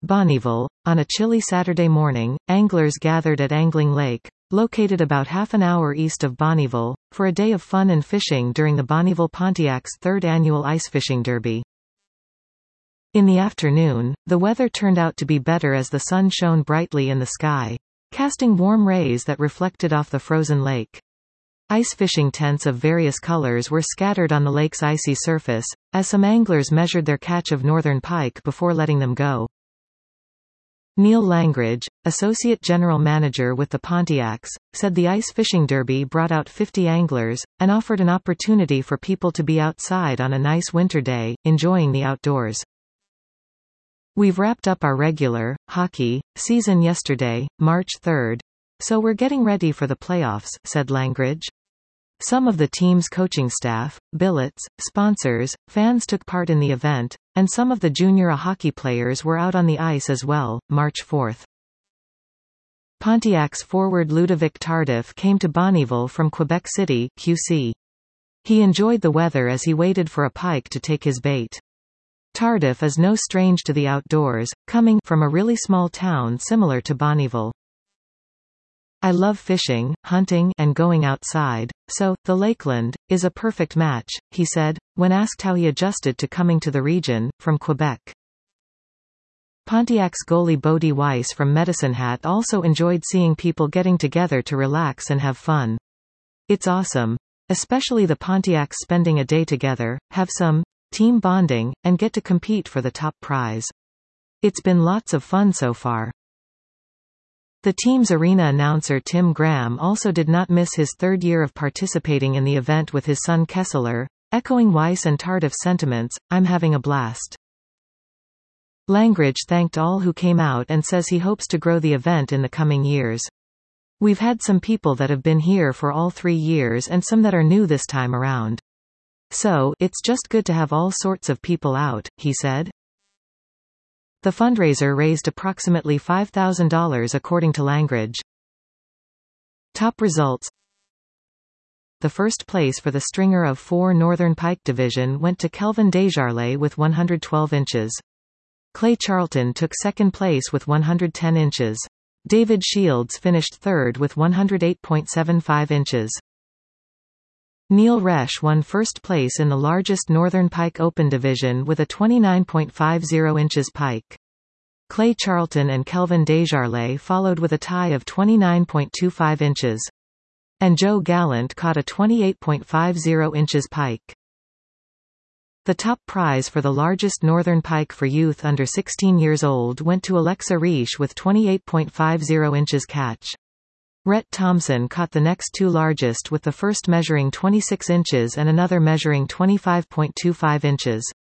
Bonnyville. On a chilly Saturday morning, anglers gathered at Angling Lake, located about half an hour east of Bonnyville, for a day of fun and fishing during the Bonnyville Pontiac's third annual ice fishing derby. In the afternoon, the weather turned out to be better as the sun shone brightly in the sky, casting warm rays that reflected off the frozen lake. Ice fishing tents of various colors were scattered on the lake's icy surface, as some anglers measured their catch of northern pike before letting them go. Neil Langridge, Associate General Manager with the Pontiacs, said the ice fishing derby brought out 50 anglers, and offered an opportunity for people to be outside on a nice winter day, enjoying the outdoors. "We've wrapped up our regular, hockey, season yesterday, March 3rd. So we're getting ready for the playoffs," said Langridge. Some of the team's coaching staff, billets, sponsors, fans took part in the event, and some of the junior hockey players were out on the ice as well, March 4th. Pontiac's forward Ludovic Tardif came to Bonnyville from Quebec City, QC. He enjoyed the weather as he waited for a pike to take his bait. Tardif is no strange to the outdoors, coming from a really small town similar to Bonnyville. "I love fishing, hunting, and going outside, so, the Lakeland, is a perfect match," he said, when asked how he adjusted to coming to the region, from Quebec. Pontiac's goalie Bodie Weiss from Medicine Hat also enjoyed seeing people getting together to relax and have fun. "It's awesome. Especially the Pontiacs spending a day together, have some team bonding, and get to compete for the top prize. It's been lots of fun so far." The team's arena announcer Tim Graham also did not miss his third year of participating in the event with his son Kessler, echoing Weiss and Tardif's sentiments, "I'm having a blast." Langridge thanked all who came out and says he hopes to grow the event in the coming years. "We've had some people that have been here for all 3 years and some that are new this time around. So, it's just good to have all sorts of people out," he said. The fundraiser raised approximately $5,000 according to Langridge. Top results. The first place for the stringer of 4 Northern Pike Division went to Kelvin Desjardins with 112 inches. Clay Charlton took second place with 110 inches. David Shields finished third with 108.75 inches. Neil Resch won first place in the largest Northern Pike Open Division with a 29.50 inches pike. Clay Charlton and Kelvin Desjardins followed with a tie of 29.25 inches. And Joe Gallant caught a 28.50 inches pike. The top prize for the largest Northern Pike for youth under 16 years old went to Alexa Reish with 28.50 inches catch. Rhett Thompson caught the next 2 largest, with the first measuring 26 inches and another measuring 25.25 inches.